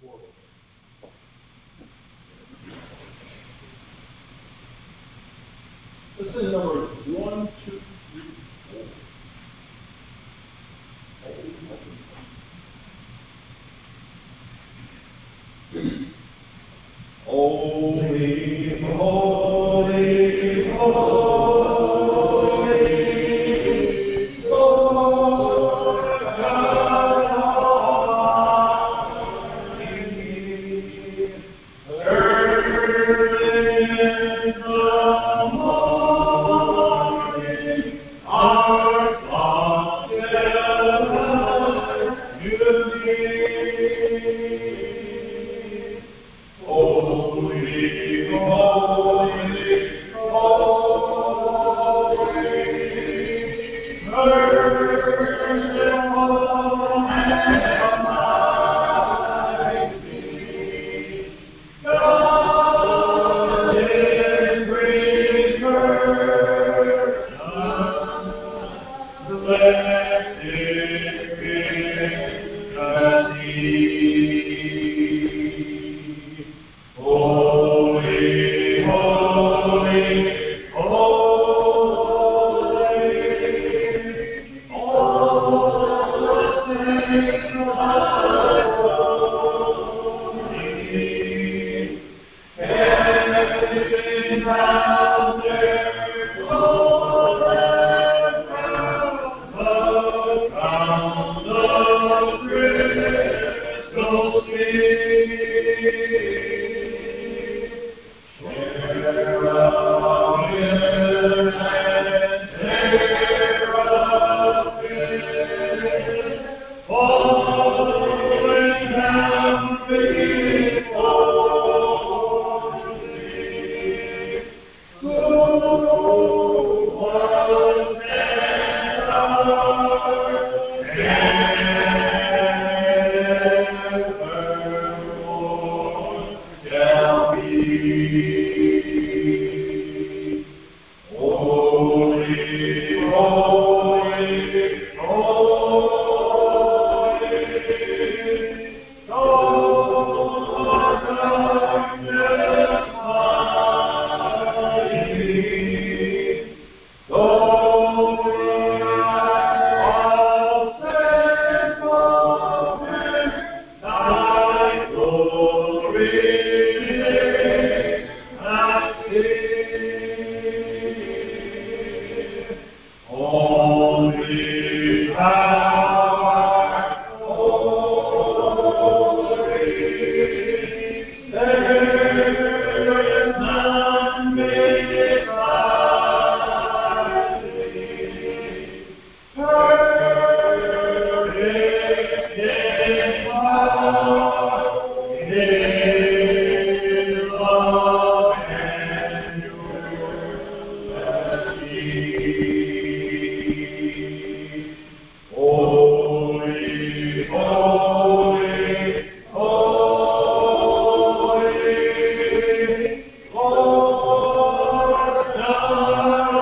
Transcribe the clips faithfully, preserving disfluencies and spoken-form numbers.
This is number one, two, three, four. Holy, holy, holy, Lord God Almighty, early in the morning, our song shall you sing. Holy, holy, holy, merciful and mighty, God in three persons, blessed Trinity. Holy, holy, holy, all the saints adore thee. Heaven bound their glory around the crystal sea. Cherubim and seraphim, falling down before thee. Who was and are evermore shall be. Holy, holy, holy, Lord darkness mighty, Lord all faithful men, thy glory and see. Holy power, holy, there is none beside thee. Perfect in power, in love and purity. Holy, holy, holy, Lord God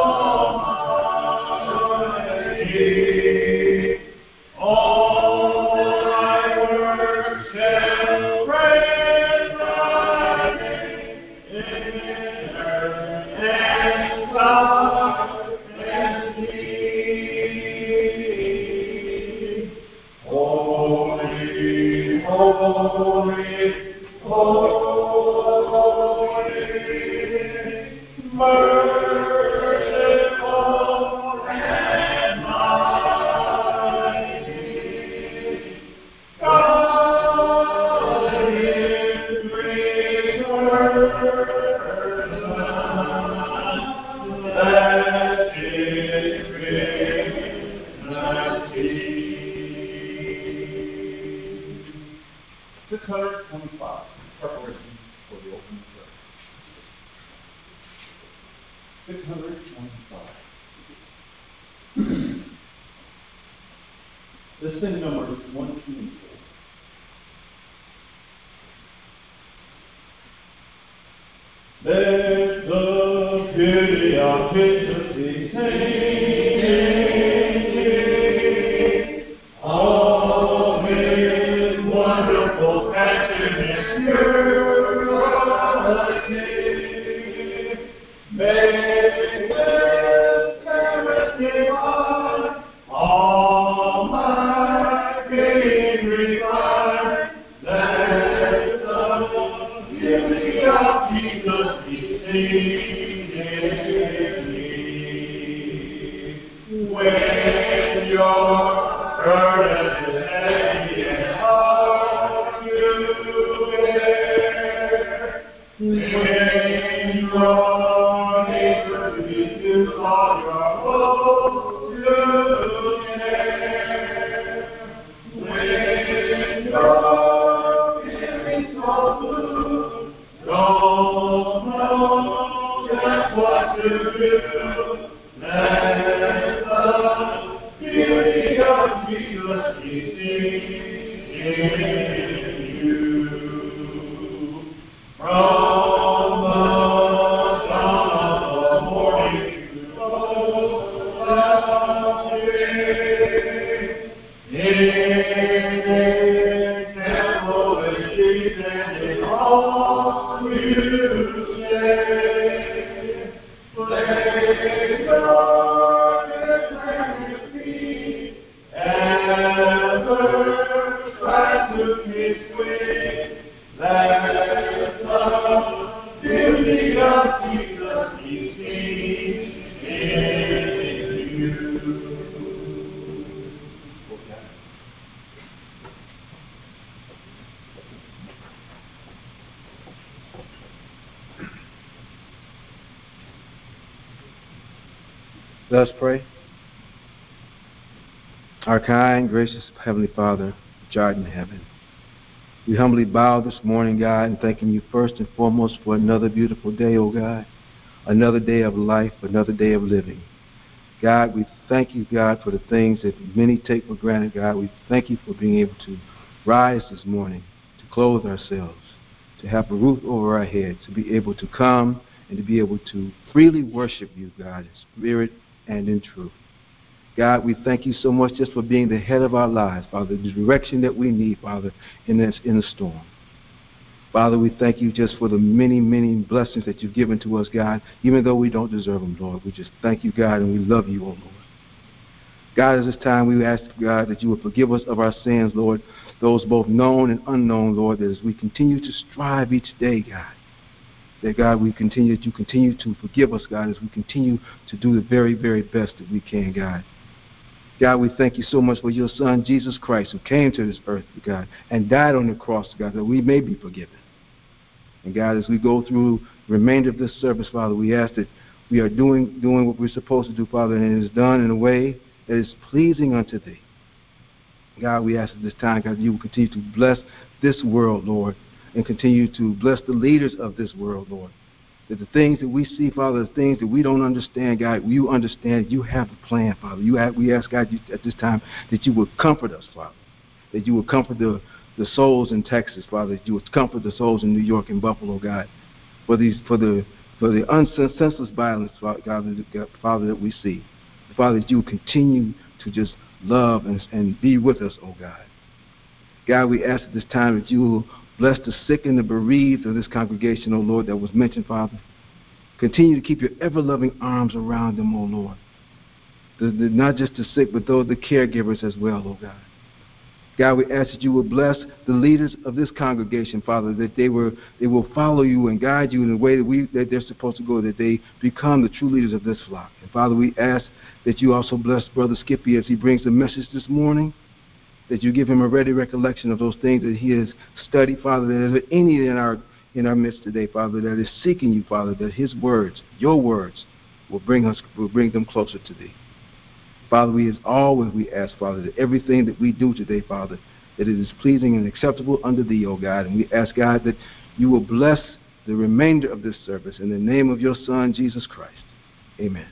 Almighty, all thy works shall praise thy name in earth and sky and sea. Holy, holy, holy, merciful and mighty, God in three persons, blessed Trinity. six hundred twenty-five, preparation for the opening prayer. six hundred twenty-five. This thing number one, two, and four. Let the beauty of Jesus be seen, all his wonderful burden heavy and hard to bear. When you draw near to me to all your hope to share. When you're feeling so blue, don't know just what to do. Let the beauty of Jesus be seen in you. From the dawn of the morning to close of day, in example and sheep and in all you say, place your feet, ever try to his way. Let the beauty of Jesus be seen in you. Let us pray. Our kind, gracious Heavenly Father, which art in heaven, we humbly bow this morning, God, and thanking you first and foremost for another beautiful day, O God, another day of life, another day of living. God, we thank you, God, for the things that many take for granted, God. We thank you for being able to rise this morning, to clothe ourselves, to have a roof over our heads, to be able to come and to be able to freely worship you, God, in spirit and in truth. God, we thank you so much just for being the head of our lives, Father, the direction that we need, Father, in this in the storm. Father, we thank you just for the many, many blessings that you've given to us, God, even though we don't deserve them, Lord. We just thank you, God, and we love you, oh Lord. God, at this time, we ask, God, that you would forgive us of our sins, Lord, those both known and unknown, Lord, that as we continue to strive each day, God, that, God, we continue, that you continue to forgive us, God, as we continue to do the very, very best that we can, God. God, we thank you so much for your Son, Jesus Christ, who came to this earth, God, and died on the cross, God, that we may be forgiven. And God, as we go through the remainder of this service, Father, we ask that we are doing doing what we're supposed to do, Father, and it is done in a way that is pleasing unto thee. God, we ask at this time, God, that you will continue to bless this world, Lord, and continue to bless the leaders of this world, Lord. That the things that we see, Father, the things that we don't understand, God, you understand. You have a plan, Father. You have, we ask, God, you, at this time that you would comfort us, Father. That you would comfort the, the souls in Texas, Father. That you would comfort the souls in New York and Buffalo, God. For these, for the, for the senseless violence, Father, God, Father, that we see. Father, that you would continue to just love and, and be with us, oh God. God, we ask at this time that you will bless the sick and the bereaved of this congregation, O Lord, that was mentioned, Father. Continue to keep your ever-loving arms around them, O Lord. The, the, not just the sick, but those, the caregivers as well, O God. God, we ask that you will bless the leaders of this congregation, Father, that they were they will follow you and guide you in the way that we that they're supposed to go, that they become the true leaders of this flock. And Father, we ask that you also bless Brother Skippy as he brings the message this morning, that you give him a ready recollection of those things that he has studied, Father, that there any in our in our midst today, Father, that is seeking you, Father, that his words, your words, will bring us will bring them closer to thee. Father, we as always we ask, Father, that everything that we do today, Father, that it is pleasing and acceptable unto thee, O God. And we ask, God, that you will bless the remainder of this service in the name of your Son, Jesus Christ. Amen.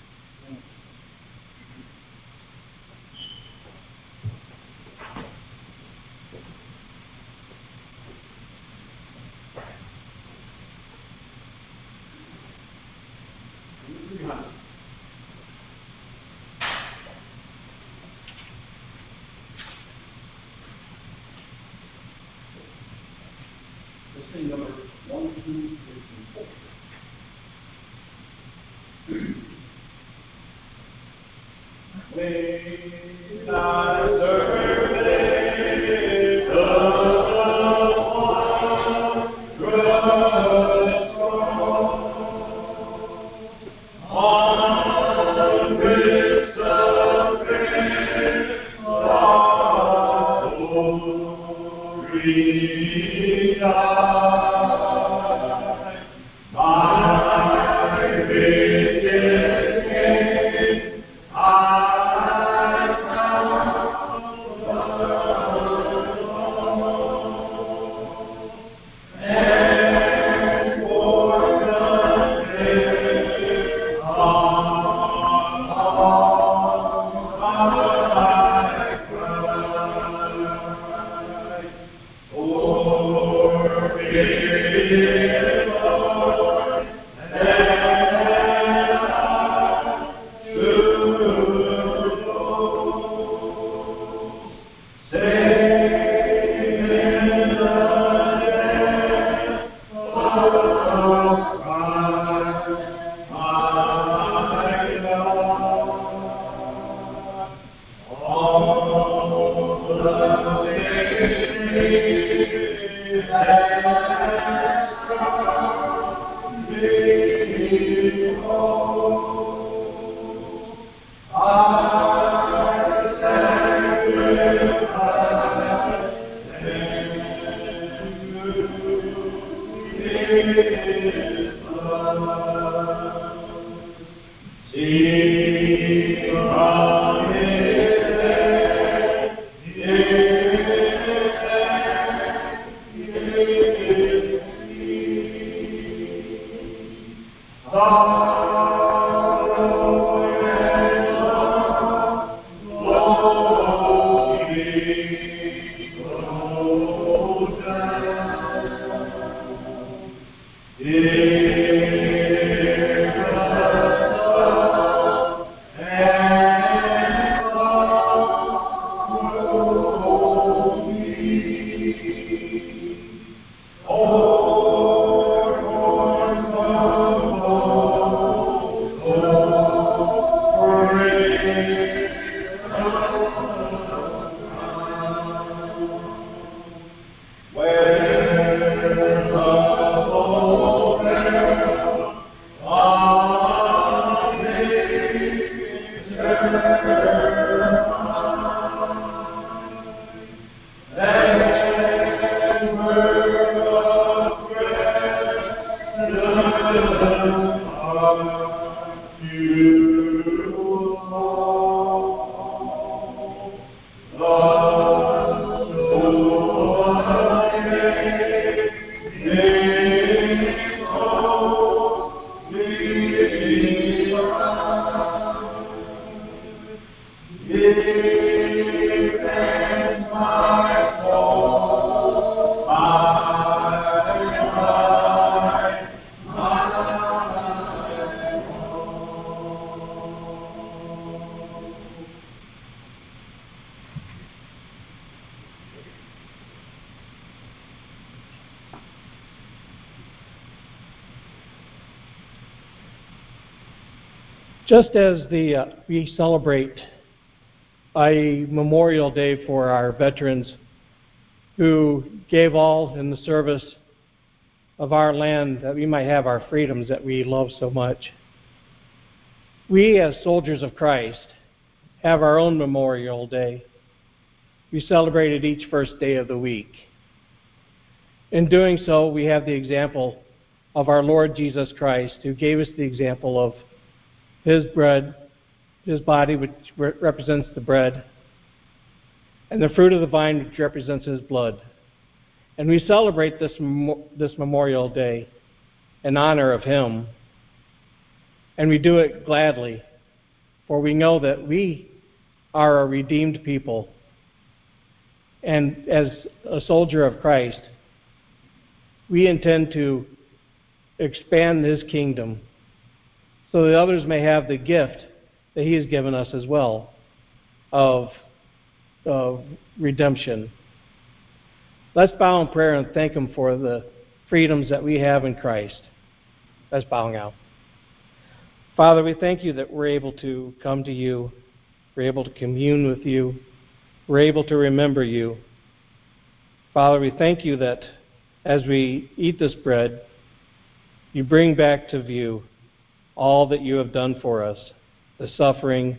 Number one, two, three, four. When I survey the wondrous throne, on which the great we die, my risen King, I and for the day on I cry. For me, Lord, and I should go. Save in the death of Christ, my Lord. All the victory has come before. I sacrifice His blood. See from His head, His head, His feet. Sorrow and love, slowly goes down. Here the sun and sorrow meet. O'er mournful woes, oh, praise the where the whole world of nature and word of presence are you all. Thus I make holy give thanks, my soul, my life, my Just as the uh, we celebrate a Memorial Day for our veterans who gave all in the service of our land that we might have our freedoms that we love so much, we as soldiers of Christ have our own Memorial Day. We celebrate it each first day of the week. In doing so, we have the example of our Lord Jesus Christ, who gave us the example of His bread, His body, which re- represents the bread, and the fruit of the vine, which represents His blood. And we celebrate this, mem- this Memorial Day in honor of Him. And we do it gladly, for we know that we are a redeemed people. And as a soldier of Christ, we intend to expand His kingdom so that others may have the gift that He has given us as well of, of redemption. Let's bow in prayer and thank Him for the freedoms that we have in Christ. Let's bow now. Father, we thank You that we're able to come to You, we're able to commune with You, we're able to remember You. Father, we thank You that as we eat this bread, You bring back to view all that You have done for us, the suffering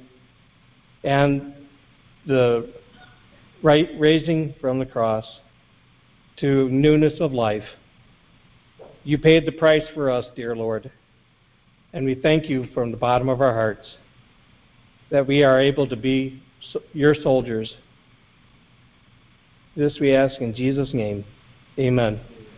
and the right raising from the cross. to newness of life. You paid the price for us, dear Lord, and we thank you from the bottom of our hearts that we are able to be your soldiers. This we ask in Jesus' name. Amen.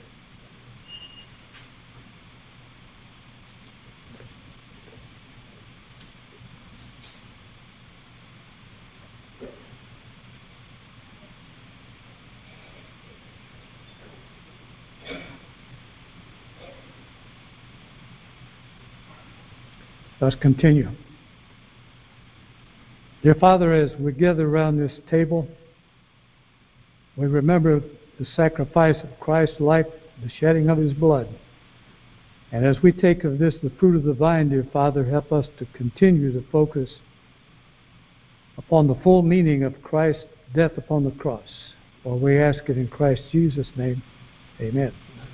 Let's continue. Dear Father, as we gather around this table, we remember the sacrifice of Christ's life, the shedding of his blood. And as we take of this, the fruit of the vine, dear Father, help us to continue to focus upon the full meaning of Christ's death upon the cross. For we ask it in Christ Jesus' name. Amen.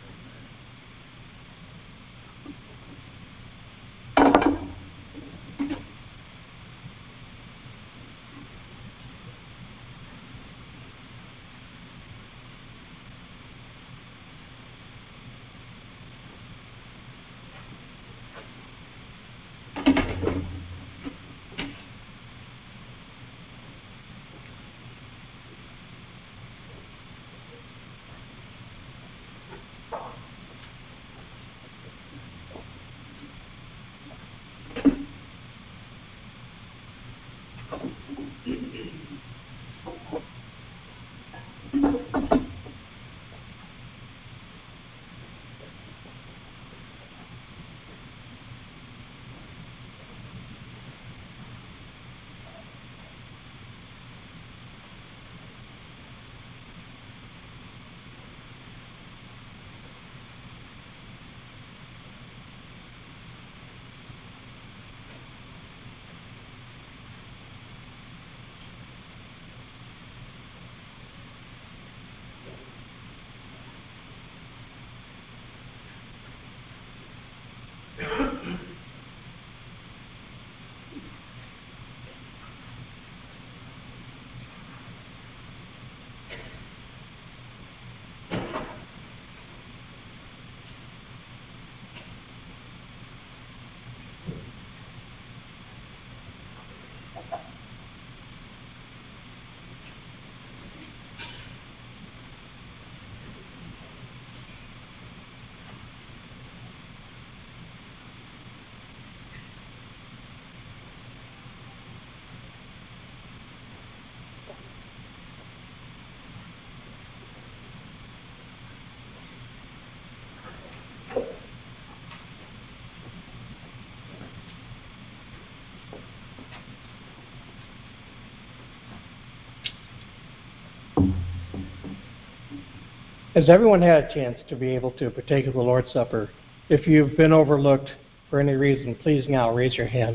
Has everyone had a chance to be able to partake of the Lord's Supper? If you've been overlooked for any reason, please now raise your hand.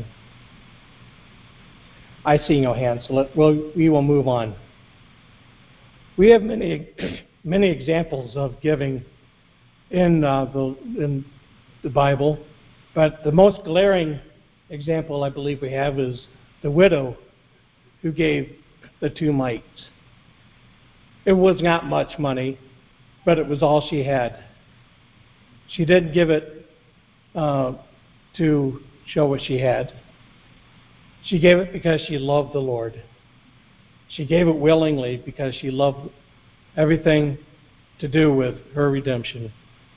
I see no hands, so let, we'll, we will move on. We have many, many examples of giving in, uh, the, in the Bible, but the most glaring example I believe we have is the widow who gave the two mites. It was not much money, but it was all she had. She didn't give it uh, to show what she had. She gave it because she loved the Lord. She gave it willingly because she loved everything to do with her redemption.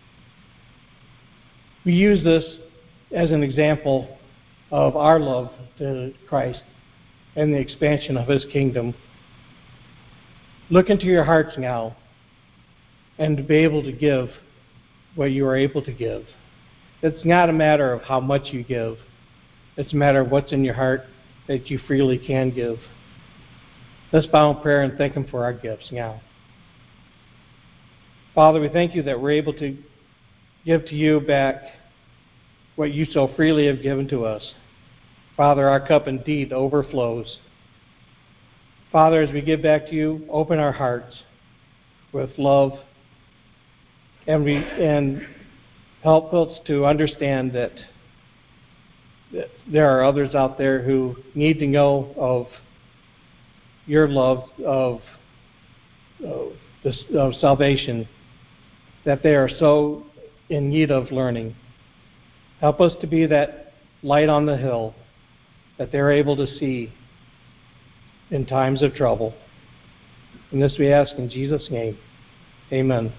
We use this as an example of our love to Christ and the expansion of his kingdom. Look into your hearts now and to be able to give what you are able to give. It's not a matter of how much you give. It's a matter of what's in your heart that you freely can give. Let's bow in prayer and thank him for our gifts now. Father, we thank you that we're able to give to you back what you so freely have given to us. Father, our cup indeed overflows. Father, as we give back to you, open our hearts with love and, we, and help us to understand that, that there are others out there who need to know of your love, of, of, this, of salvation that they are so in need of learning. Help us to be that light on the hill that they're able to see in times of trouble. And this we ask in Jesus' name. Amen.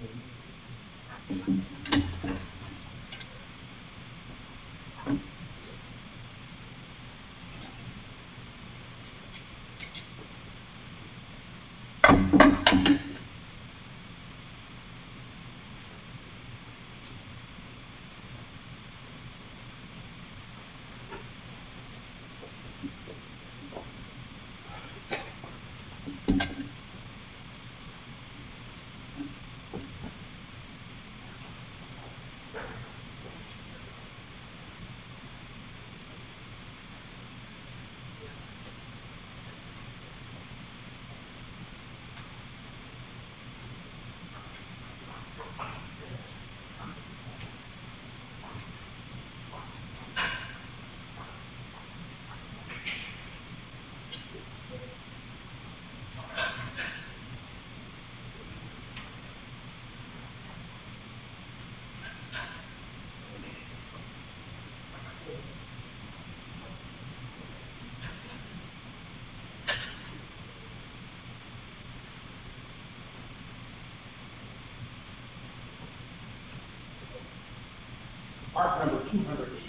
Part number two hundred eighty.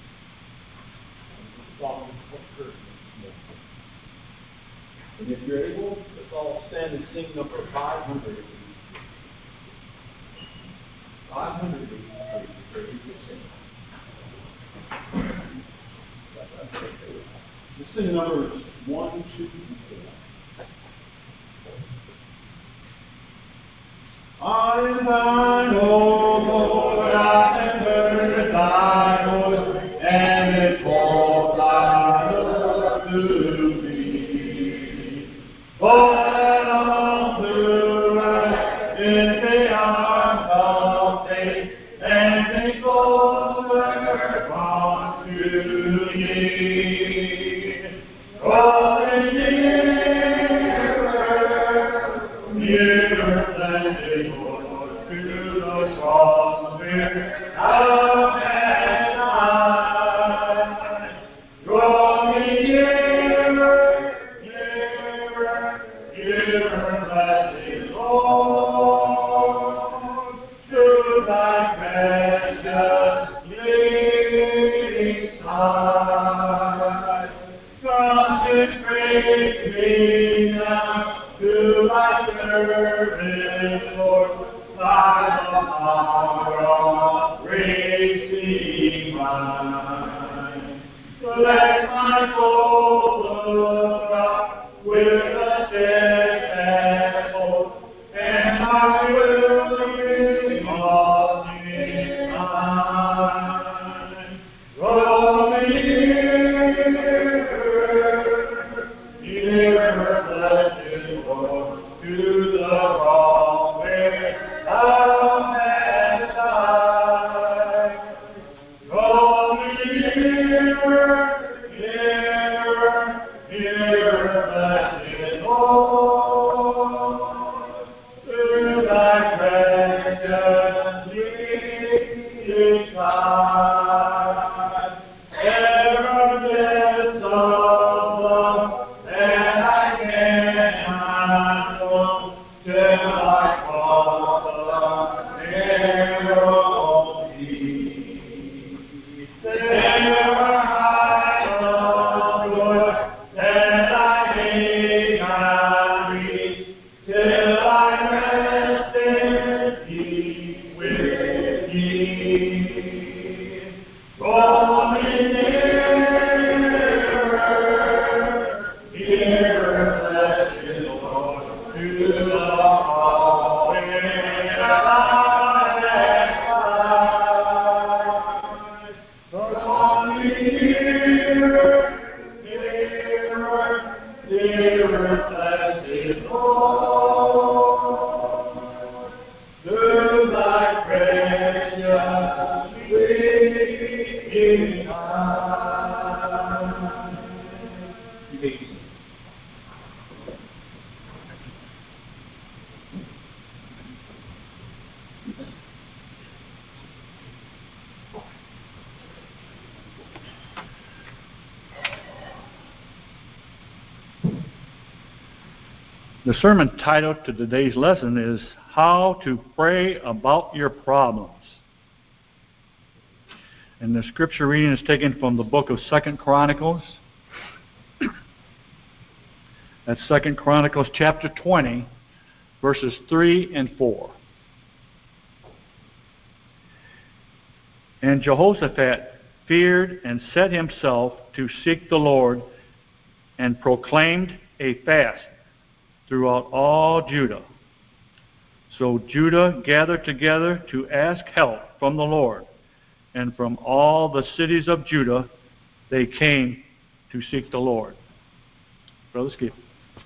Psalm one. And if you're able, let's all stand and sing number five hundred eighty. five hundred eighty. Let's sing numbers one, two, and four. I am thine, O Lord, I have heard thy voice, and it calls thy word to me. For that all through life is the arms of faith, and they closer unto thee. Drawing nearer, nearer than before, to the cross where thou hast died. Draw me nearer, nearer, nearer, blessed Lord, to thy precious living side. Consecrate me now to thy service, Lord, thy power of grace be mine. Let my soul look up with a steadfast hope, and my will be all in thine. Draw me nearer, nearer, blessed Lord, to the cross where thou hast died. Draw me nearer, nearer, nearer, blessed Lord, to thy precious living side. Ever bliss of love that I cannot know, till I cross the narrow sea. There heights of good that I may not reach, till I rest in peace with thee. Draw me nearer, nearer, blessed Lord, to the cross where thou hast died. Draw me nearer, nearer, nearer, blessed Lord, to thy precious living side. The sermon title to today's lesson is How to Pray About Your Problems. And the scripture reading is taken from the book of Second Chronicles. That's Second Chronicles chapter twenty, verses three and four. And Jehoshaphat feared and set himself to seek the Lord and proclaimed a fast throughout all Judah. So Judah gathered together to ask help from the Lord, and from all the cities of Judah they came to seek the Lord. Brother Skip.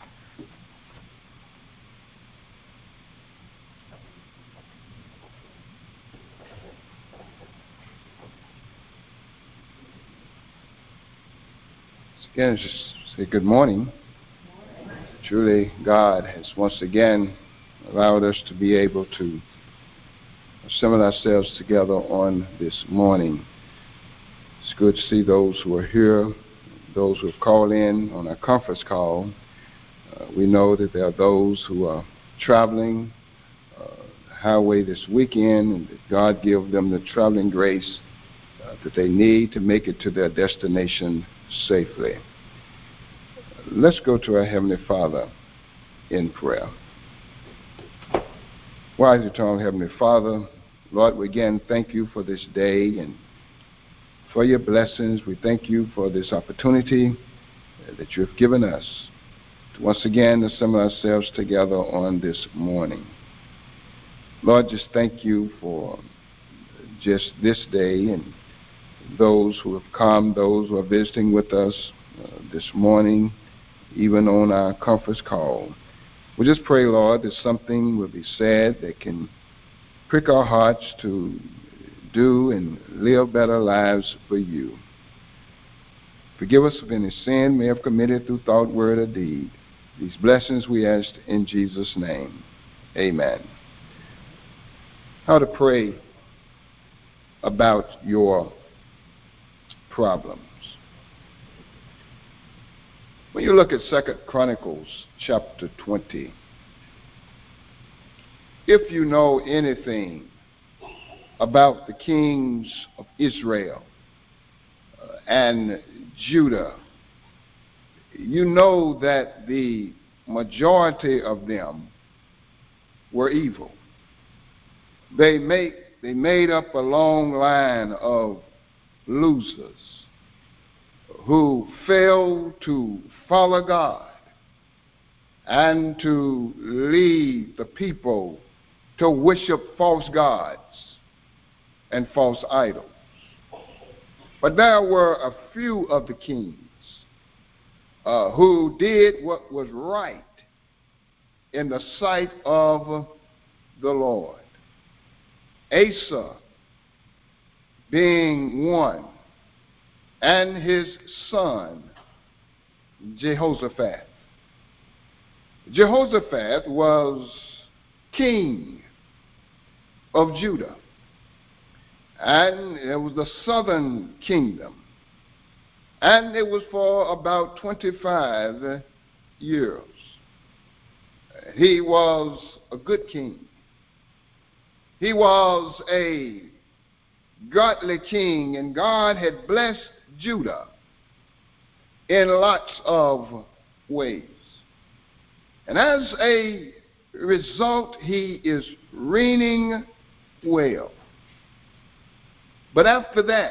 Again, just say good morning. Truly, God has once again allowed us to be able to assemble ourselves together on this morning. It's good to see those who are here, those who have called in on our conference call. Uh, we know that there are those who are traveling uh, the highway this weekend, and that God give them the traveling grace uh, that they need to make it to their destination safely. Let's go to our Heavenly Father in prayer. Wise, eternal Heavenly Father, Lord, we again thank you for this day and for your blessings. We thank you for this opportunity that you have given us to once again assemble ourselves together on this morning. Lord, just thank you for just this day and those who have come, those who are visiting with us uh, this morning, even on our conference call. We just pray, Lord, that something will be said that can prick our hearts to do and live better lives for you. Forgive us of any sin we have committed through thought, word, or deed. These blessings we ask in Jesus' name. Amen. How to pray about your problems. When you look at Second Chronicles chapter twenty, if you know anything about the kings of Israel uh, and Judah, you know that the majority of them were evil. They make they made up a long line of losers who failed to follow God and to lead the people to worship false gods and false idols. But there were a few of the kings uh, who did what was right in the sight of the Lord. Asa being one, and his son Jehoshaphat. Jehoshaphat was king of Judah, and it was the southern kingdom, and it was for about twenty-five years. He was a good king. He was a godly king, and God had blessed Judah in lots of ways. And as a result, he is reigning well. But after that,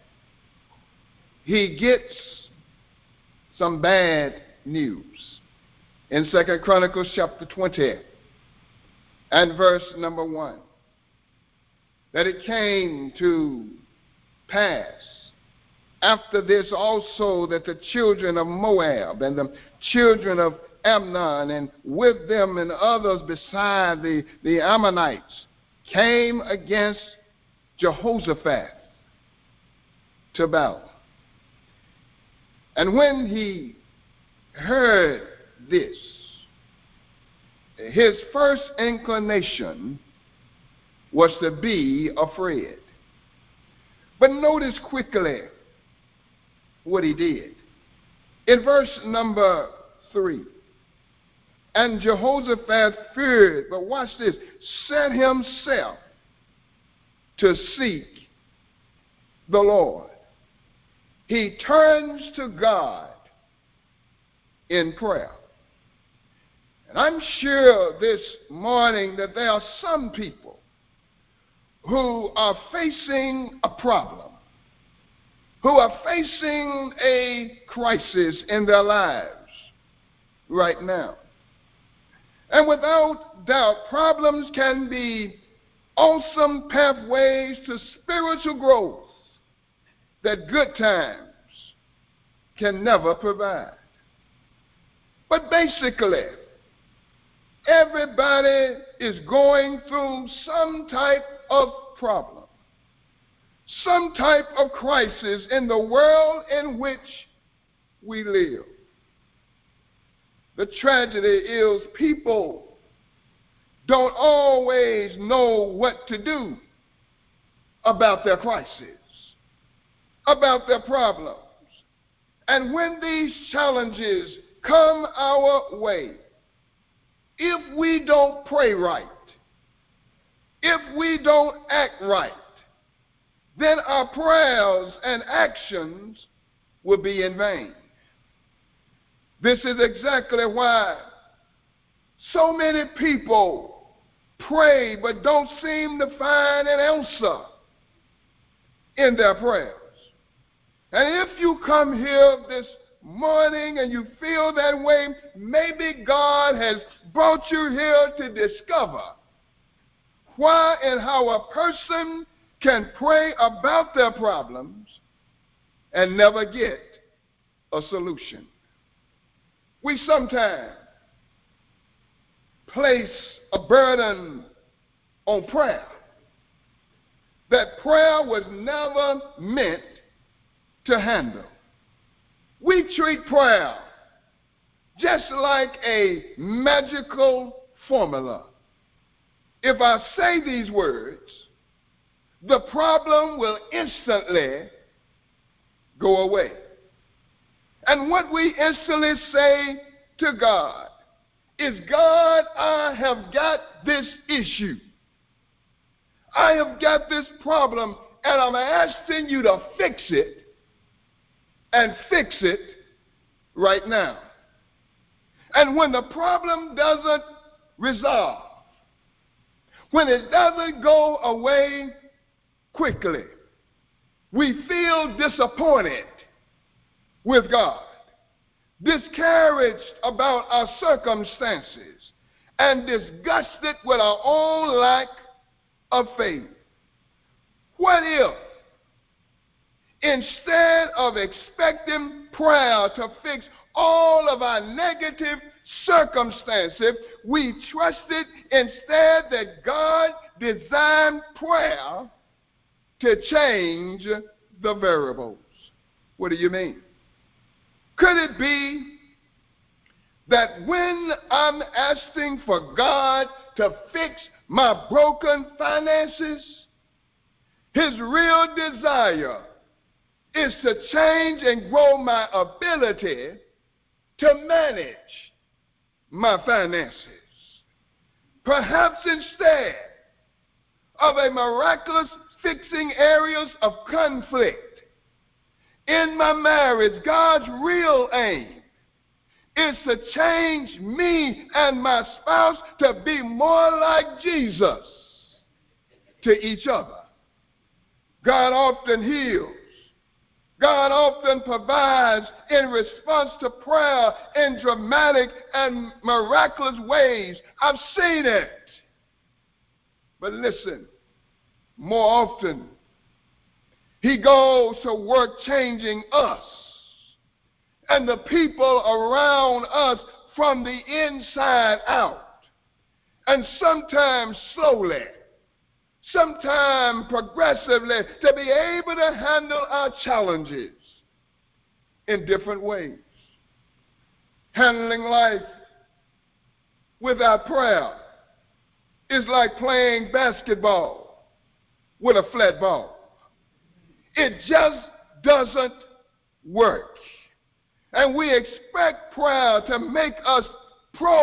he gets some bad news. In Second Chronicles chapter twenty and verse number one, that it came to pass after this also that the children of Moab and the children of Ammon, and with them and others beside the, the Ammonites, came against Jehoshaphat to battle. And when he heard this, his first inclination was to be afraid. But notice quickly what he did. In verse number three, And Jehoshaphat feared, but watch this, set himself to seek the Lord. He turns to God in prayer. And I'm sure this morning that there are some people who are facing a problem, who are facing a crisis in their lives right now. And without doubt, problems can be awesome pathways to spiritual growth that good times can never provide. But basically, everybody is going through some type of problem, some type of crisis in the world in which we live. The tragedy is people don't always know what to do about their crisis, about their problems. And when these challenges come our way, if we don't pray right, if we don't act right, then our prayers and actions will be in vain. This is exactly why so many people pray but don't seem to find an answer in their prayers. And if you come here this morning and you feel that way, maybe God has brought you here to discover why and how a person can pray about their problems and never get a solution. We sometimes place a burden on prayer that prayer was never meant to handle. We treat prayer just like a magical formula. If I say these words, the problem will instantly go away. And what we instantly say to God is, God, I have got this issue. I have got this problem, and I'm asking you to fix it, and fix it right now. And when the problem doesn't resolve, when it doesn't go away quickly, we feel disappointed with God, discouraged about our circumstances, and disgusted with our own lack of faith. What if, instead of expecting prayer to fix all of our negative circumstances, we trusted instead that God designed prayer to change the variables? What do you mean? Could it be that when I'm asking for God to fix my broken finances, His real desire is to change and grow my ability to manage my finances? Perhaps instead of a miraculous fixing areas of conflict in my marriage, God's real aim is to change me and my spouse to be more like Jesus to each other. God often heals. God often provides in response to prayer in dramatic and miraculous ways. I've seen it. But listen, more often, He goes to work changing us and the people around us from the inside out. And sometimes slowly, sometimes progressively, to be able to handle our challenges in different ways. Handling life without prayer is like playing basketball with a flat ball. It just doesn't work. And we expect prayer to make us pro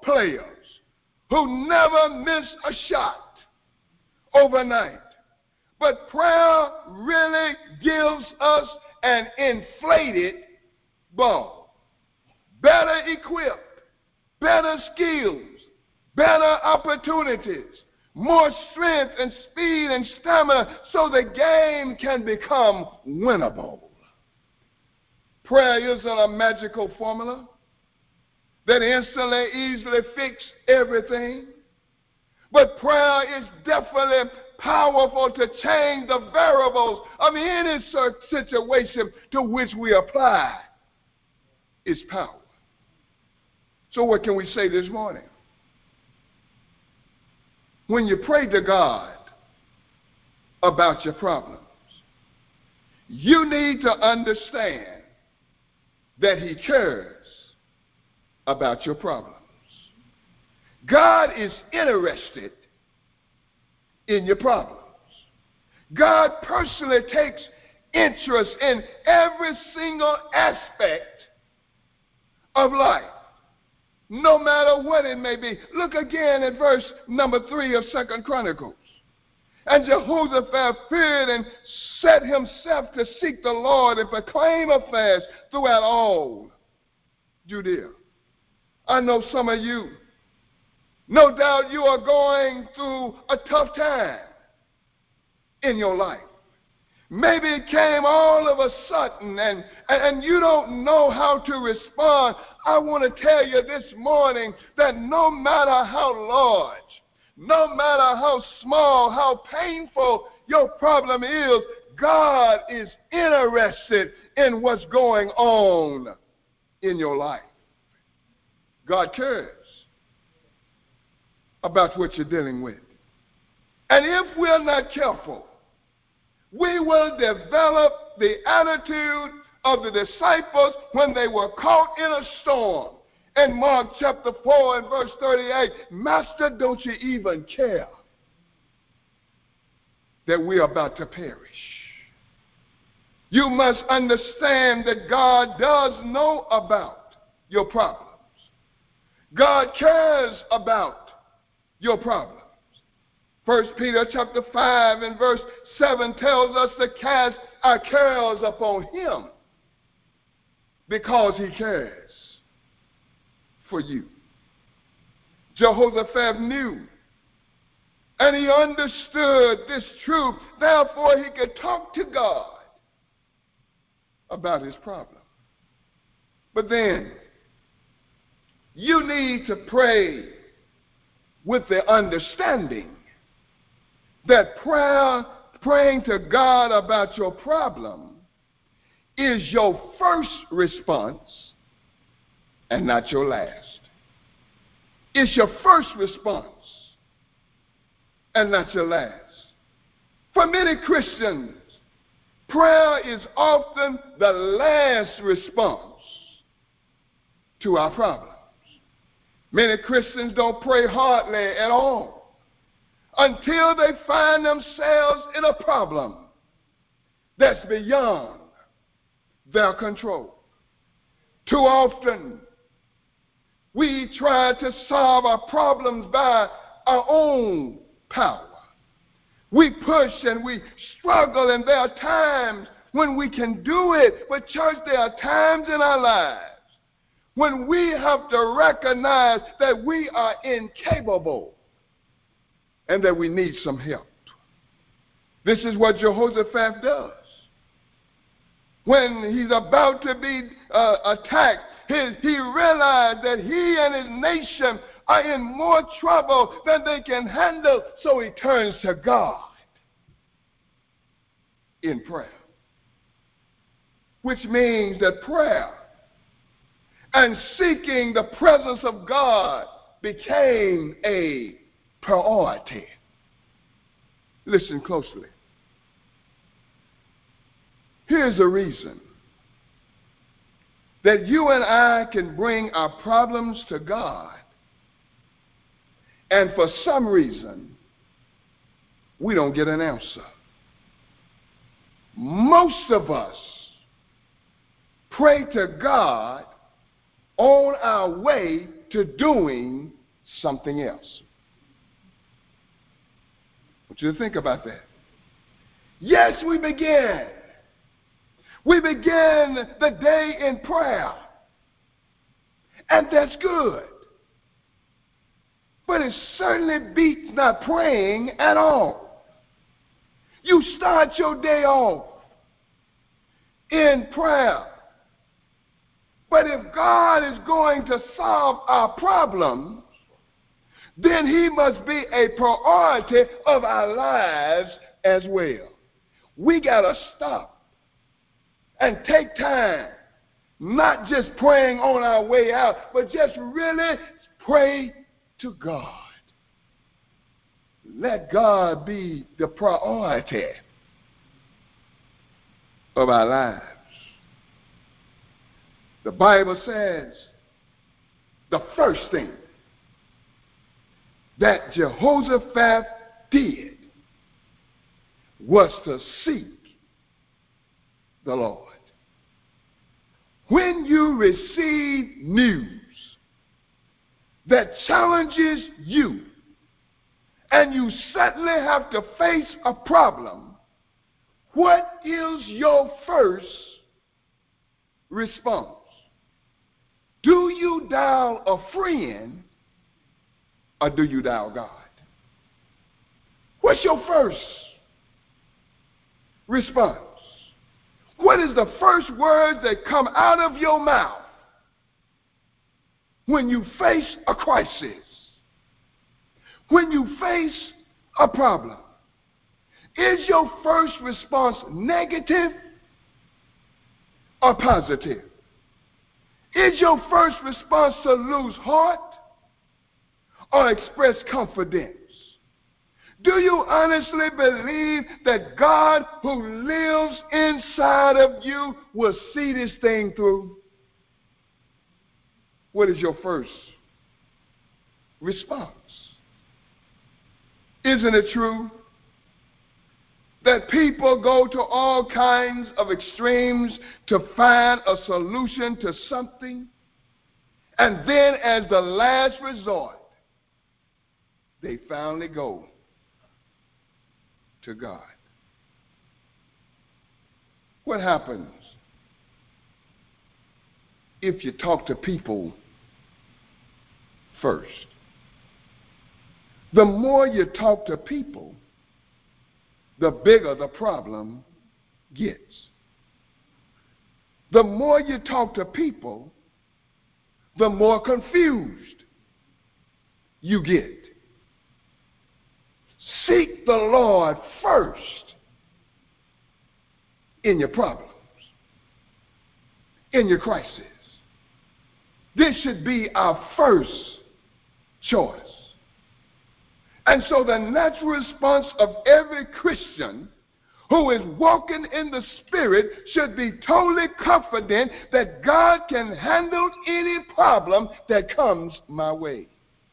players who never miss a shot overnight. But prayer really gives us an inflated ball. Better equipped, better skills, better opportunities, more strength and speed and stamina so the game can become winnable. Prayer isn't a magical formula that instantly, easily fix everything. But prayer is definitely powerful to change the variables of any situation to which we apply its power. So what can we say this morning? When you pray to God about your problems, you need to understand that He cares about your problems. God is interested in your problems. God personally takes interest in every single aspect of life, no matter what it may be. Look again at verse number three of Second Chronicles. And Jehoshaphat feared and set himself to seek the Lord and proclaim a fast throughout all Judea. I know some of you, no doubt you are going through a tough time in your life. Maybe it came all of a sudden and, and you don't know how to respond. I want to tell you this morning that no matter how large, no matter how small, how painful your problem is, God is interested in what's going on in your life. God cares about what you're dealing with. And if we're not careful, we will develop the attitude of the disciples when they were caught in a storm. In Mark chapter four and verse thirty-eight, Master, don't you even care that we're about to perish? You must understand that God does know about your problems. God cares about your problems. First Peter chapter five and verse seven tells us to cast our cares upon Him because He cares for you. Jehoshaphat knew and he understood this truth. Therefore, he could talk to God about his problem. But then, you need to pray with the understanding that prayer, praying to God about your problem is your first response and not your last. It's your first response and not your last. For many Christians, prayer is often the last response to our problems. Many Christians don't pray hardly at all until they find themselves in a problem that's beyond their control. Too often, we try to solve our problems by our own power. We push and we struggle, and there are times when we can do it. But church, there are times in our lives when we have to recognize that we are incapable and that we need some help. This is what Jehoshaphat does. When he's about to be uh, attacked, he, he realized that he and his nation are in more trouble than they can handle, so he turns to God in prayer. Which means that prayer and seeking the presence of God became a priority. Listen closely. Here's the reason that you and I can bring our problems to God, and for some reason, we don't get an answer. Most of us pray to God on our way to doing something else. I want you to think about that. Yes, we begin. We begin the day in prayer. And that's good. But it certainly beats not praying at all. You start your day off in prayer. But if God is going to solve our problems, then he must be a priority of our lives as well. We got to stop and take time, not just praying on our way out, but just really pray to God. Let God be the priority of our lives. The Bible says the first thing that Jehoshaphat did was to seek the Lord. When you receive news that challenges you and you suddenly have to face a problem, what is your first response? Do you dial a friend or do you dial God? What's your first response? What is the first words that come out of your mouth when you face a crisis? When you face a problem? Is your first response negative or positive? Is your first response to lose heart or express confidence? Do you honestly believe that God who lives inside of you will see this thing through? What is your first response? Isn't it true that people go to all kinds of extremes to find a solution to something, and then as the last resort, they finally go to God? What happens if you talk to people first? The more you talk to people, the bigger the problem gets. The more you talk to people, the more confused you get. Seek the Lord first in your problems, in your crisis. This should be our first choice. And so the natural response of every Christian who is walking in the Spirit should be totally confident that God can handle any problem that comes my way.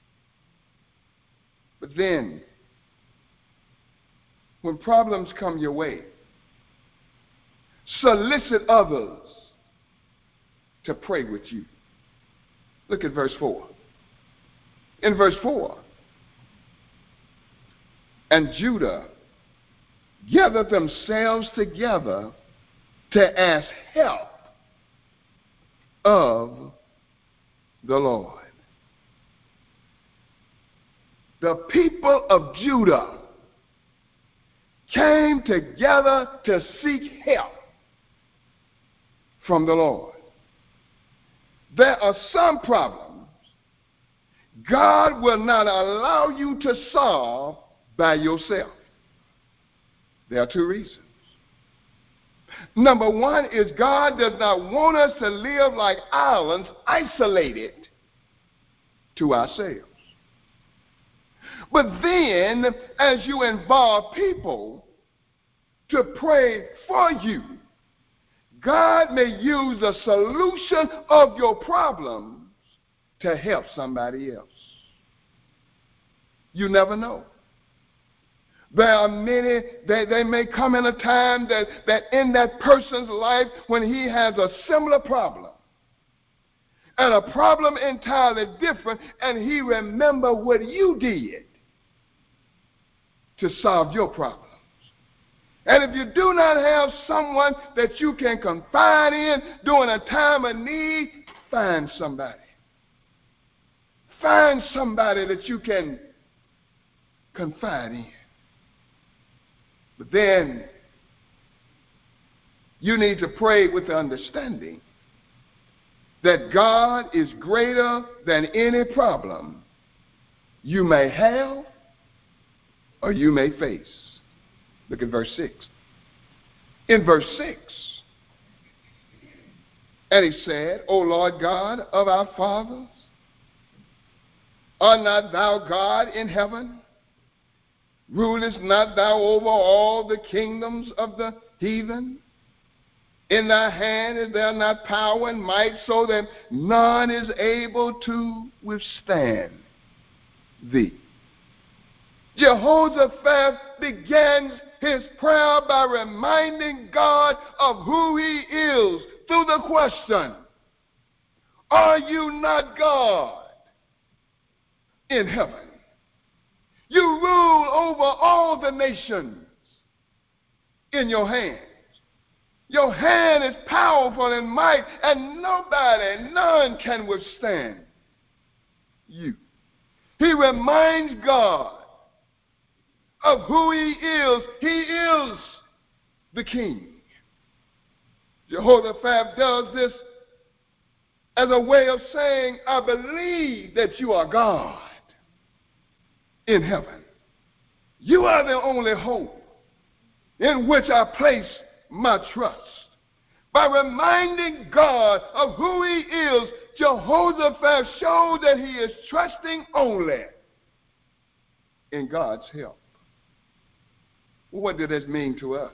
But then, when problems come your way, solicit others to pray with you. Look at verse four. In verse four, and Judah gathered themselves together to ask help of the Lord. The people of Judah came together to seek help from the Lord. There are some problems God will not allow you to solve by yourself. There are two reasons. Number one is God does not want us to live like islands, isolated to ourselves. But then, as you involve people to pray for you, God may use a solution of your problems to help somebody else. You never know. There are many, they, they may come in a time that, that in that person's life when he has a similar problem. and a problem entirely different, and he remember what you did to solve your problems. And if you do not have someone that you can confide in during a time of need, find somebody. Find somebody that you can confide in. But then you need to pray with the understanding that God is greater than any problem you may have or you may face. Look at verse six. In verse six, and he said, O Lord God of our fathers, art not thou God in heaven? Rulest not thou over all the kingdoms of the heathen? In thy hand is there not power and might, so that none is able to withstand thee? Jehoshaphat begins his prayer by reminding God of who he is through the question, are you not God in heaven? You rule over all the nations in your hands. Your hand is powerful in might, and nobody, none can withstand you. He reminds God of who he is. He is the king. Jehoshaphat does this as a way of saying, I believe that you are God in heaven. You are the only hope in which I place my trust. By reminding God of who he is, Jehoshaphat showed that he is trusting only in God's help. What did this mean to us?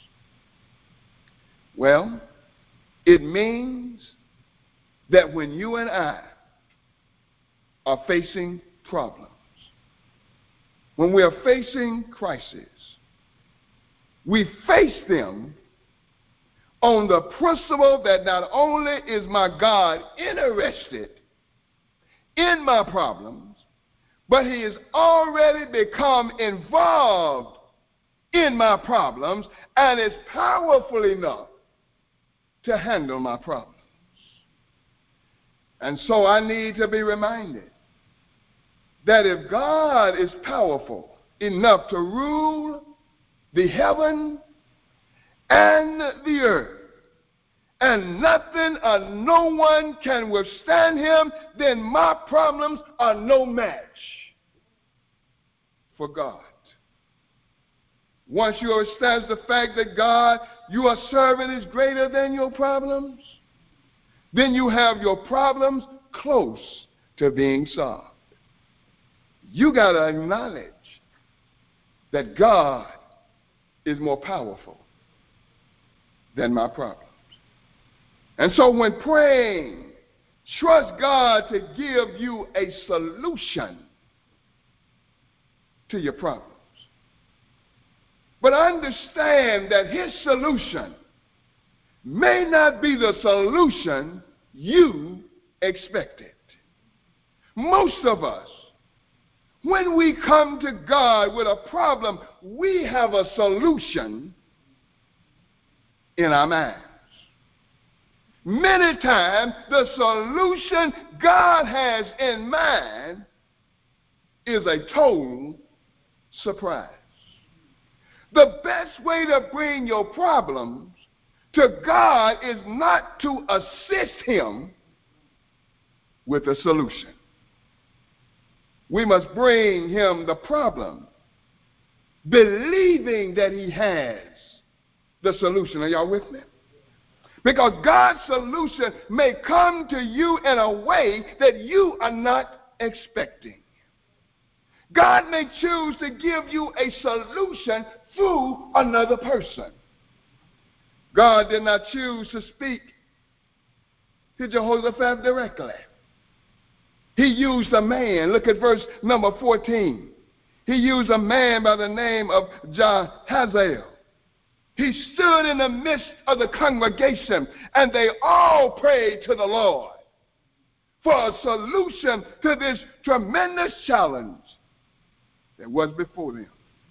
Well, it means that when you and I are facing problems, when we are facing crises, we face them on the principle that not only is my God interested in my problems, but he has already become involved in my problems and is powerful enough to handle my problems. And so I need to be reminded that if God is powerful enough to rule the heaven and the earth, and nothing or no one can withstand him, then my problems are no match for God. Once you establish the fact that God you are serving is greater than your problems, then you have your problems close to being solved. You got to acknowledge that God is more powerful than my problems. And so when praying, trust God to give you a solution to your problems. But understand that his solution may not be the solution you expected. Most of us, when we come to God with a problem, we have a solution in our minds. Many times, the solution God has in mind is a total surprise. The best way to bring your problems to God is not to assist him with a solution. We must bring him the problem, believing that he has the solution. Are y'all with me? Because God's solution may come to you in a way that you are not expecting. God may choose to give you a solution through another person. God did not choose to speak to Jehoshaphat directly. He used a man. Look at verse number fourteen. He used a man by the name of Jahaziel. He stood in the midst of the congregation, and they all prayed to the Lord. for a solution to this tremendous challenge that was before them.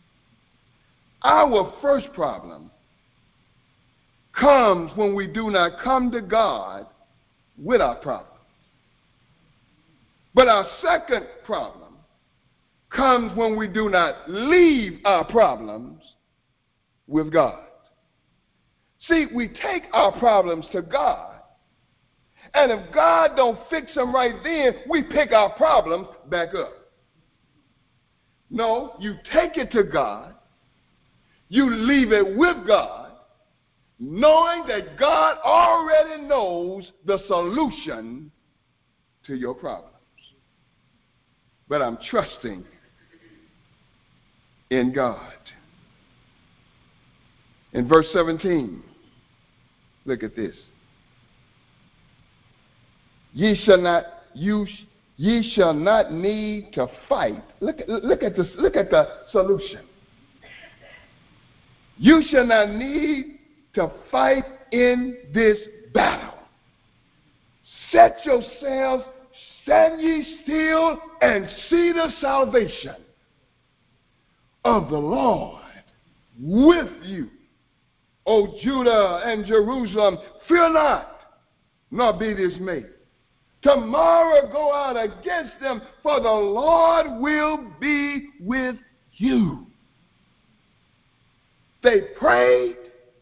Our first problem comes when we do not come to God with our problems. But our second problem comes when we do not leave our problems with God. See, we take our problems to God, and if God don't fix them right then, we pick our problems back up. No, you take it to God, you leave it with God, knowing that God already knows the solution to your problems. But I'm trusting in God. In verse seventeen, look at this. Ye shall not you ye shall not need to fight. Look at look at this, look at the solution. You shall not need to fight in this battle. Set yourselves, stand ye still, and see the salvation of the Lord with you. O Judah and Jerusalem, fear not, nor be dismayed. Tomorrow go out against them, for the Lord will be with you. They prayed,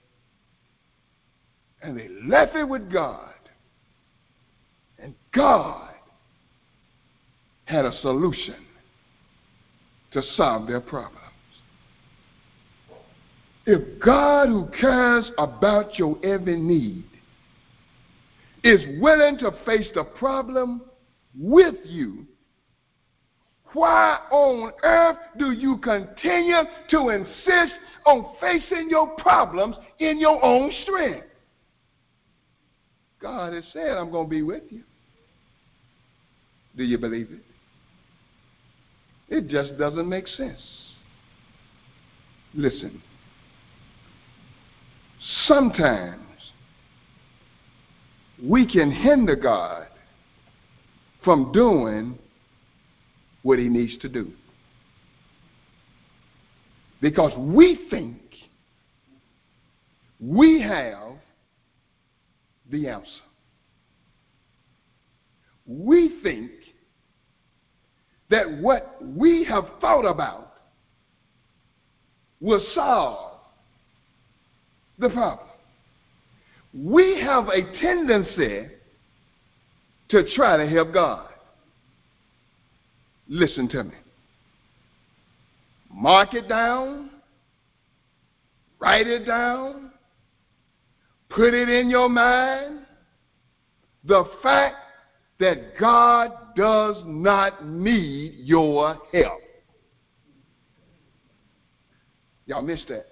and they left it with God. And God had a solution to solve their problems. If God, who cares about your every need, is willing to face the problem with you, why on earth do you continue to insist on facing your problems in your own strength? God has said, I'm going to be with you. Do you believe it? It just doesn't make sense. Listen. Sometimes we can hinder God from doing what he needs to do, because we think we have the answer. We think that what we have thought about will solve the problem. We have a tendency to try to help God. Listen to me. Mark it down, write it down, put it in your mind. The fact that God does not need your help. Y'all missed that.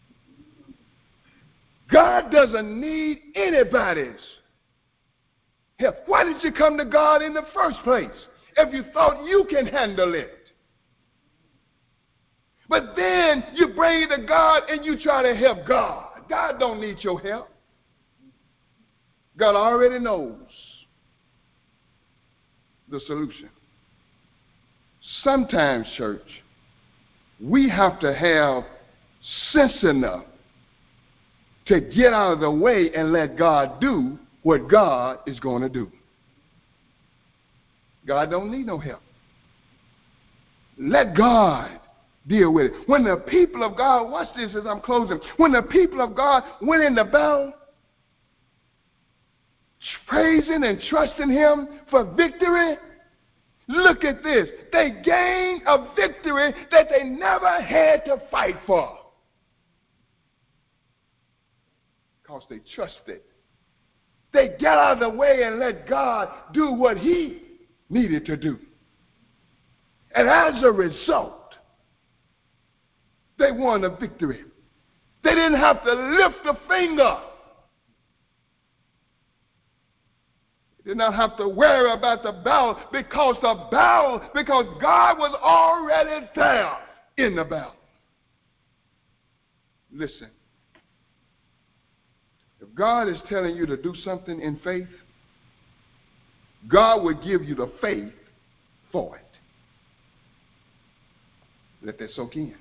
God doesn't need anybody's help. Why did you come to God in the first place if you thought you can handle it? But then you bring it to God and you try to help God. God don't need your help. God already knows the solution. Sometimes, church, we have to have sense enough to get out of the way and let God do what God is going to do. God don't need no help. Let God deal with it. When the people of God, watch this as I'm closing, when the people of God went in the battle, praising and trusting him for victory, look at this. They gained a victory that they never had to fight for. Because they trusted. They got out of the way and let God do what he needed to do. And as a result, they won a victory. They didn't have to lift a finger. They did not have to worry about the battle, because the battle, because God was already there in the battle. Listen. If God is telling you to do something in faith, God will give you the faith for it. Let that soak in.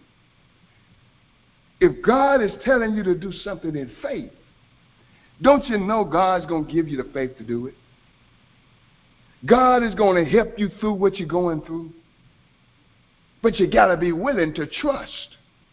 If God is telling you to do something in faith, don't you know God's going to give you the faith to do it? God is going to help you through what you're going through. But you got to be willing to trust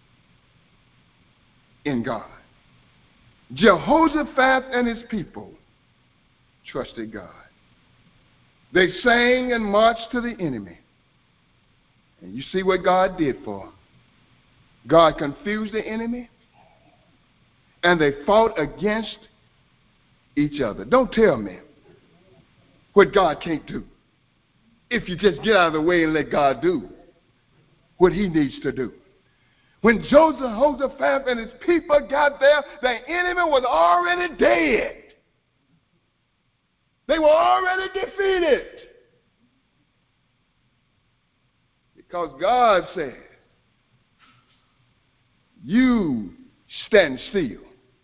in God. Jehoshaphat and his people trusted God. They sang and marched to the enemy. And you see what God did for them. God confused the enemy, and they fought against each other. Don't tell me what God can't do if you just get out of the way and let God do what he needs to do. When Jehoshaphat and his people got there, the enemy was already dead. They were already defeated. Because God said, you stand still.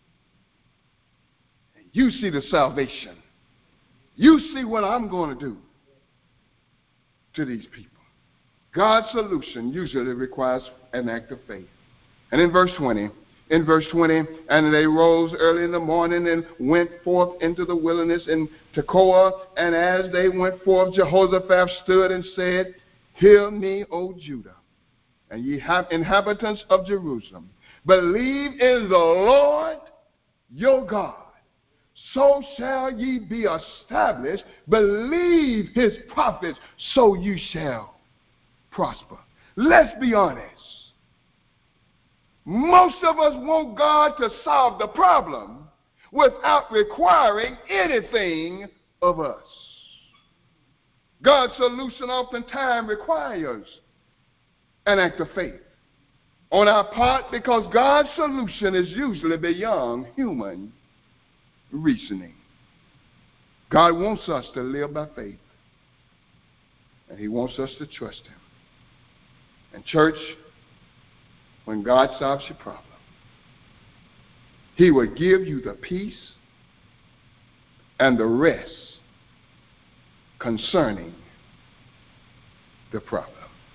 You see the salvation. You see what I'm going to do to these people. God's solution usually requires an act of faith. And in verse twenty, in verse twenty, and they rose early in the morning and went forth into the wilderness in Tekoa. And as they went forth, Jehoshaphat stood and said, hear me, O Judah, and ye inhabitants of Jerusalem. Believe in the Lord your God, so shall ye be established. Believe his prophets, so you shall prosper. Let's be honest. Most of us want God to solve the problem without requiring anything of us. God's solution oftentimes requires an act of faith on our part, because God's solution is usually beyond human reasoning. God wants us to live by faith, and he wants us to trust him. And church, when God solves your problem, he will give you the peace and the rest concerning the problem.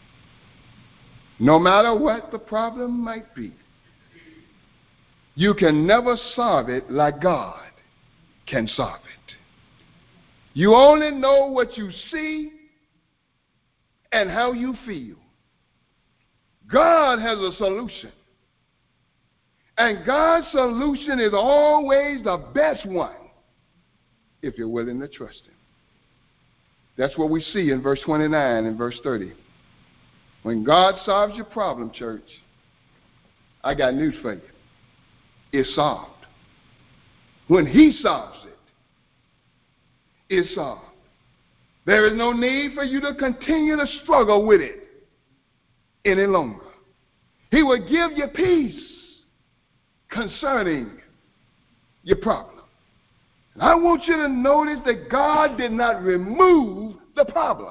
No matter what the problem might be, you can never solve it like God can solve it. You only know what you see and how you feel. God has a solution. And God's solution is always the best one if you're willing to trust him. That's what we see in verse twenty-nine and verse thirty. When God solves your problem, church, I got news for you. It's solved. When he solves it, it's solved. There is no need for you to continue to struggle with it any longer. He will give you peace concerning your problem. And I want you to notice that God did not remove the problem,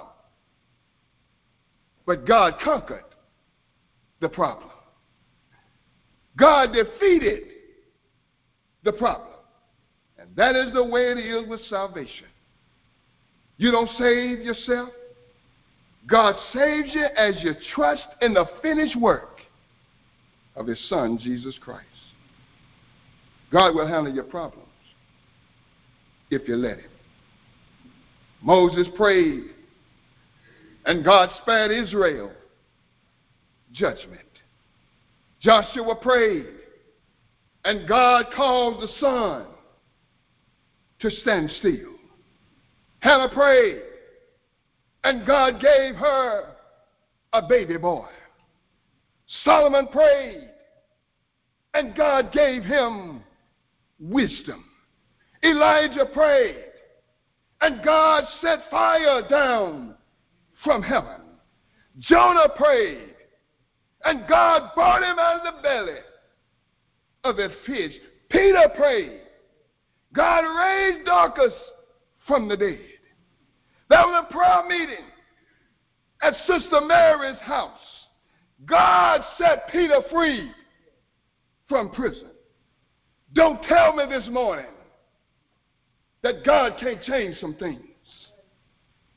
but God conquered the problem. God defeated the problem. And that is the way it is with salvation. You don't save yourself. God saves you as you trust in the finished work of his Son, Jesus Christ. God will handle your problems if you let him. Moses prayed, and God spared Israel judgment. Joshua prayed, and God caused the sun to stand still. Hannah prayed, and God gave her a baby boy. Solomon prayed, and God gave him wisdom. Elijah prayed, and God set fire down from heaven. Jonah prayed, and God brought him out of the belly of that fish. Peter prayed. God raised Dorcas from the dead. There was a prayer meeting at Sister Mary's house. God set Peter free from prison. Don't tell me this morning that God can't change some things.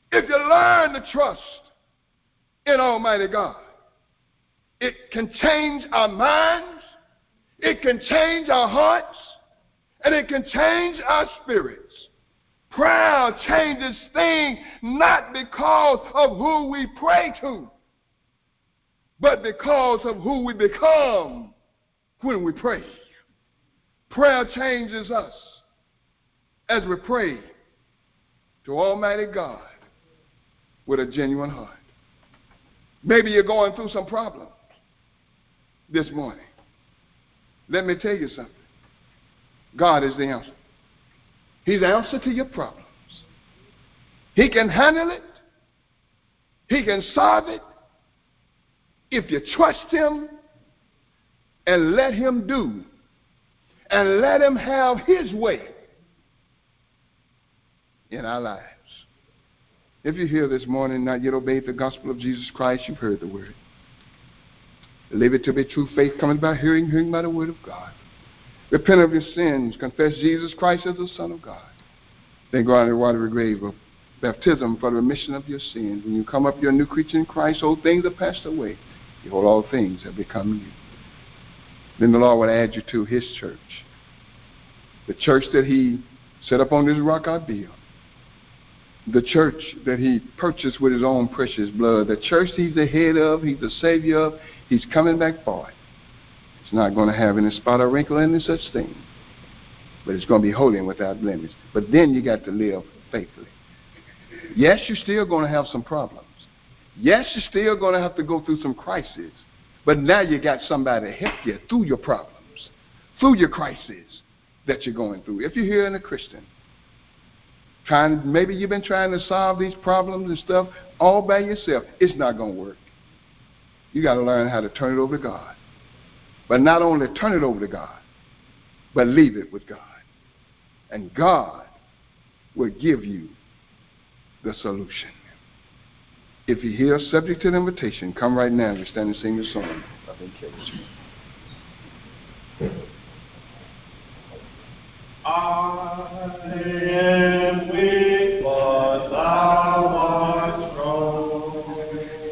If you learn to trust in Almighty God, it can change our minds, it can change our hearts, and it can change our spirits. Prayer changes things not because of who we pray to, but because of who we become when we pray. Prayer changes us as we pray to Almighty God with a genuine heart. Maybe you're going through some problems this morning. Let me tell you something. God is the answer. He's the answer to your problems. He can handle it. He can solve it if you trust Him and let Him do and let Him have His way in our lives. If you're here this morning and not yet obeyed the gospel of Jesus Christ, you've heard the word. Believe it to be true. Faith coming by hearing, hearing by the word of God. Repent of your sins. Confess Jesus Christ as the Son of God. Then go out in the watery grave of baptism for the remission of your sins. When you come up, you're a new creature in Christ. Old things are passed away. Behold, all things have become new. Then the Lord will add you to His church. The church that He set up on this rock I build. The church that He purchased with His own precious blood. The church He's the head of, He's the Savior of. He's coming back for it. It's not going to have any spot or wrinkle, any such thing. But it's going to be holy and without blemish. But then you got to live faithfully. Yes, you're still going to have some problems. Yes, you're still going to have to go through some crises. But now you got somebody to help you through your problems, through your crises that you're going through. If you're here and a Christian, trying, maybe you've been trying to solve these problems and stuff all by yourself. It's not going to work. You got to learn how to turn it over to God. But not only turn it over to God, but leave it with God. And God will give you the solution. If you're here subject to the invitation, come right now and stand and sing the song of encouragement. I am weak, but Thou art strong.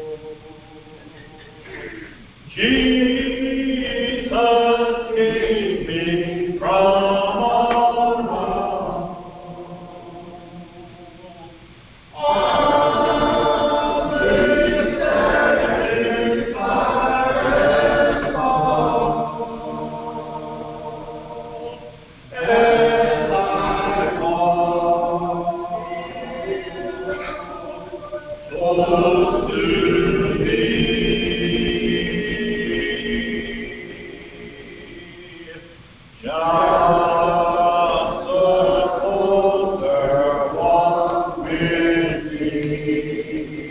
Jesus, keep me from all wrong. All these days I am all, and I walk close to Thee. Just a closer walk with Thee.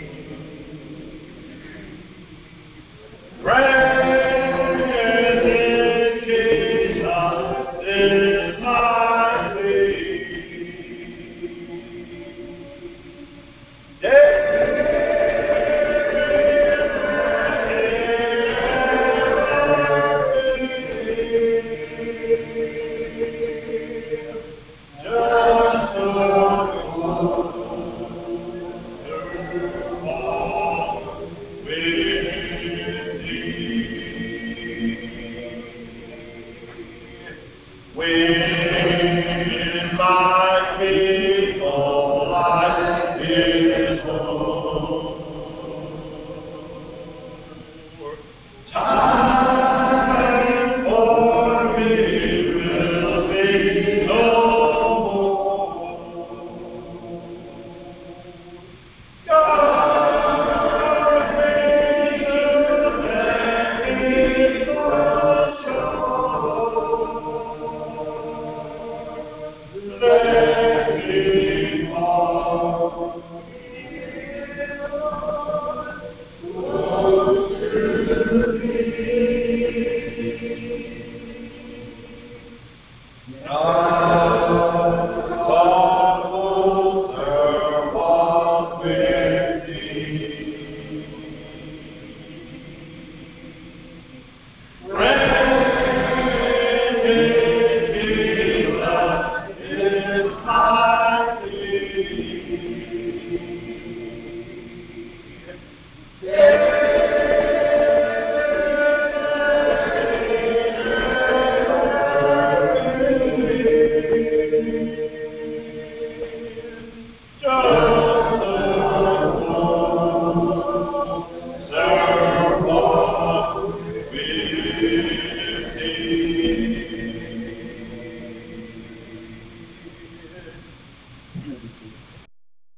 Friend in Jesus is my plea. We